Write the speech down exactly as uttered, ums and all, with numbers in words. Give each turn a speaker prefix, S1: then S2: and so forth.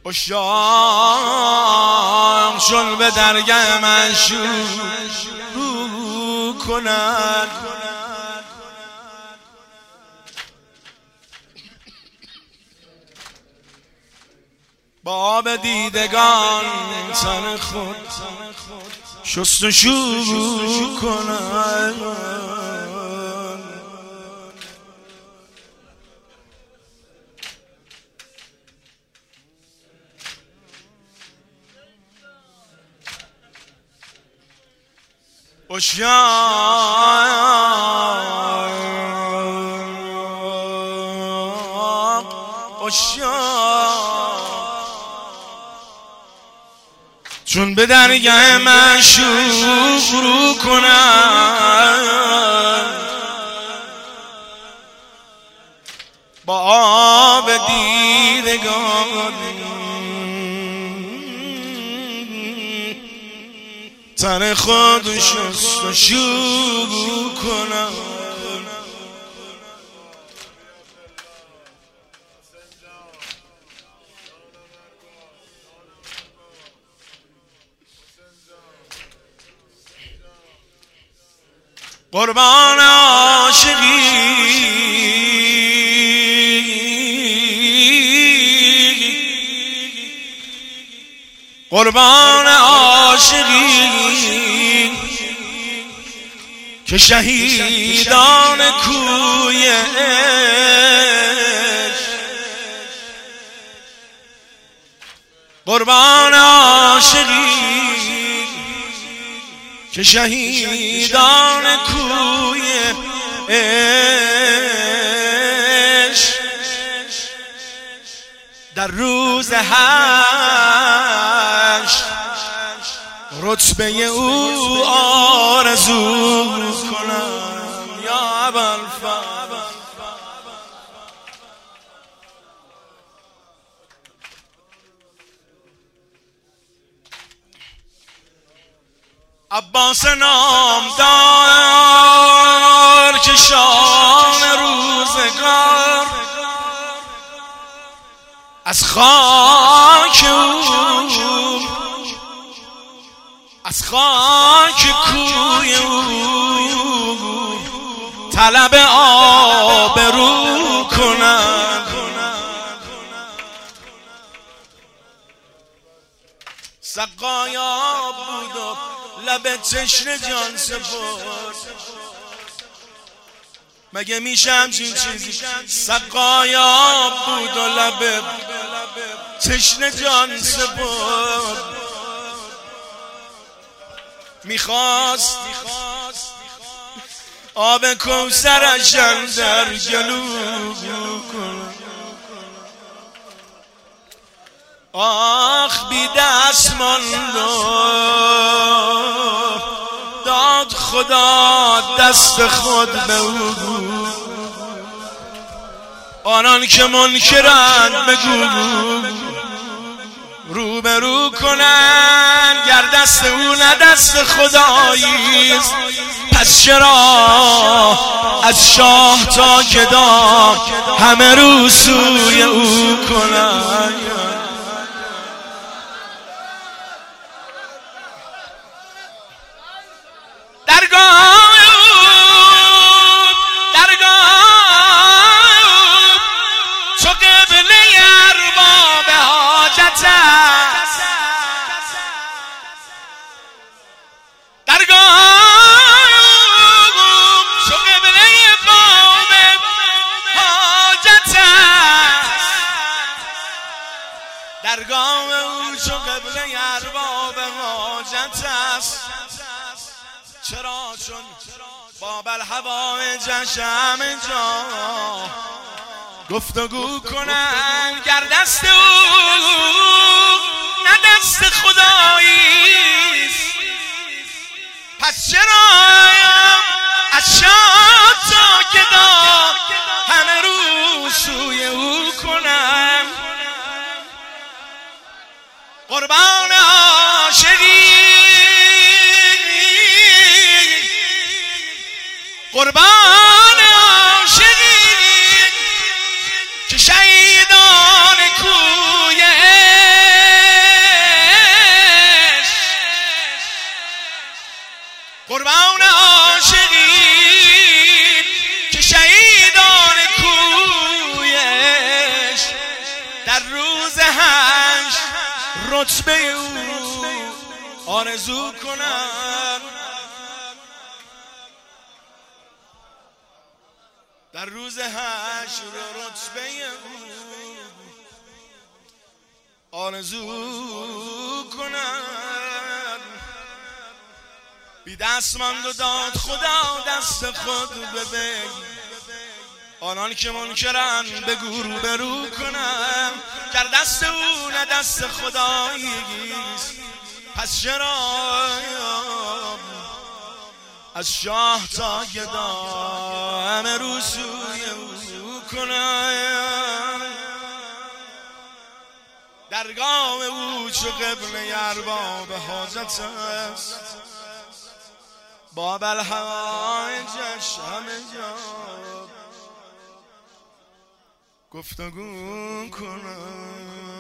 S1: اشاق شل به درگه من شروع کنن. با آب دیدگان تن خود شست و شو کنن. اشاق اشاق چون به درگه من شروع کنن. با آب دیدگان تن خود شست و شو کنم. قربان عاشقی قربان عاشقی که شهیدان کوی قربان عاشقی که شهیدان کوی عشق در روز حشر رتبه او آرزو کنم. یا ابوالفضل عباس نامدار که شان روزگار از خاک او از خاک کوی او طلب آبرو کنند. سقایا بود و لب تشنه جان سپرد. مگه میشه همچین چیزی؟ سقایا بود و لب تشنه جان سپرد. میخواست آب کوثرش در گلو کنه. آخ بی دستمان داد خدا دست خود به او. آنان که منکرند بگو روبرو کنن گر دست او نه دست خداییست. پس چرا از شاه تا گدا همه رو سوی او کنن. درگاه او چو قبله ارباب حاجت است. چرا؟ چون باب الحوائج همه جا گفتگو کنن گر دست او نه دست خداییست. پس چرا از شاه تا گدا همه رو سوی او کنن. قربان عاشقی قربان عاشقی که شهیدان کوی روز هشت رتبه او آرزو کنم، در روز حشر رتبه او آرزو کنم. بی دست ماند و داد خدا دست خود ببین، آنان که منکرن بگو رو برو کنم. گر دست او نه دست خداییست، پس چرا از شاه تا گدا همه رو سوی او کنم. درگاه او چو قبله ارباب حاجت است، باب الحوائجش همه جا گفتگو کنم.